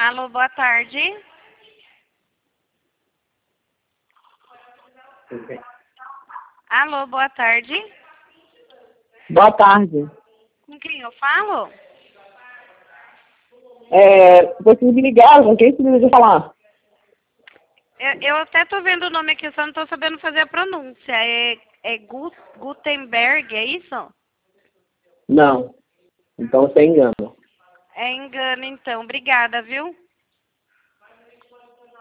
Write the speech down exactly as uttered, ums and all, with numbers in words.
Alô, boa tarde. Alô, boa tarde. Boa tarde. Com quem eu falo? É, preciso me ligar, com quem precisa de falar? Eu, eu até tô vendo o nome aqui, só não tô sabendo fazer a pronúncia. É, é Gu- Gutenberg, é isso? Não. Então você engana. É engano, então. Obrigada, viu?